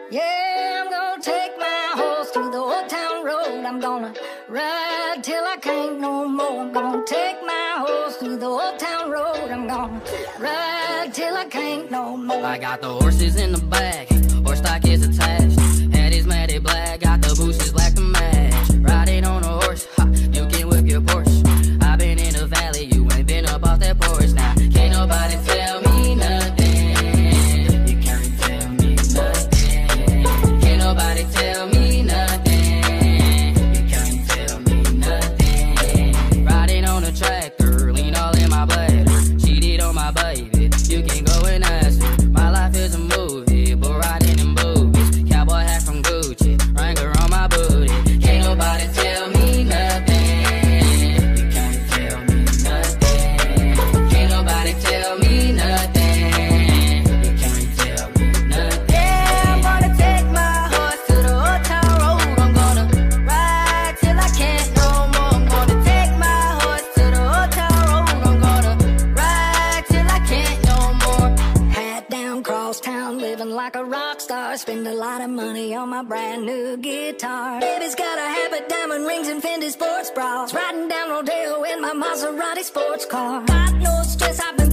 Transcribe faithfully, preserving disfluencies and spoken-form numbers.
Yeah, I'm gonna take my horse through the old town road. I'm gonna ride till I can't no more. I'm gonna take my horse through the old town road. I'm gonna ride till I can't no more. I got the horses in the back, horse stock is attached. Head is matted black, got the bushes black to match. Riding on a horse, ha, you can whip your Porsche. I've been in the valley, you ain't been up off that porch. Now, can't nobody tell me nothing. You can't tell me nothing. Can't nobody tell me nothing. You can't tell me nothing. Riding on a tractor, lean all in my bladder. Cheated on my baby, you can go and ask her. My life is a movie, but riding in boobies. Cowboy hat from Gucci, Wrangler on my booty. Can't nobody tell me nothing. You can't tell me nothing. Can't nobody tell me nothing. You can't tell me nothing. Yeah, I'm gonna take my horse to the old town road. I'm gonna ride till I can't no more. I'm gonna take my horse to the old town road. I'm gonna ride till I can't no more. Hat down, cross town, living like a rock star. Spend a lot of money on my brand new guitar. Baby's got a habit, diamond rings and Fendi sports bras. Riding down Rodeo in my Maserati sports car. Got no stress, I've been